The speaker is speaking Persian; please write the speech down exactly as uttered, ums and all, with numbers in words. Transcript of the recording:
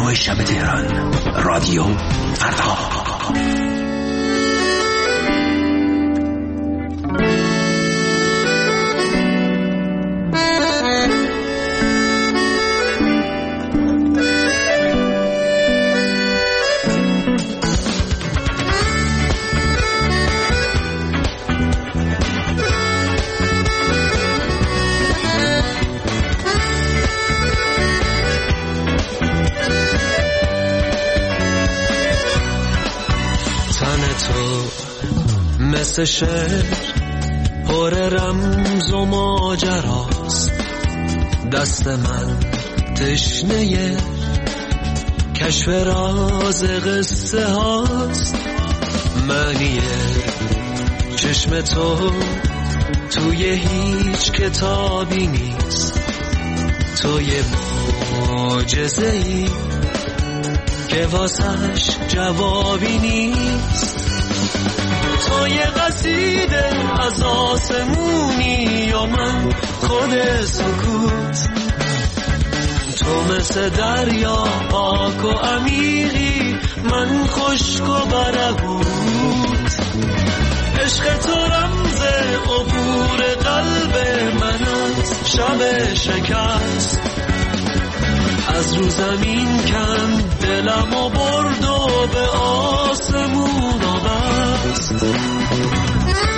رادیو شب تهران، رادیو فردا. مثل شعر پر رمز و ماجراست، دست من تشنه کشف راز قصه هاست. معنی چشم تو توی هیچ کتابی نیست، تو یه معجزه ای که واسش جوابی نیست. تو یه قصیده از آسمونی و من خود سکوت، تو مثل دریا پاک و عمیقی، من خشک و برهوت. عشق تو رمز عبور قلب من از شب شکست، از رو زمین کند دلم و برد و به آسمون آورد.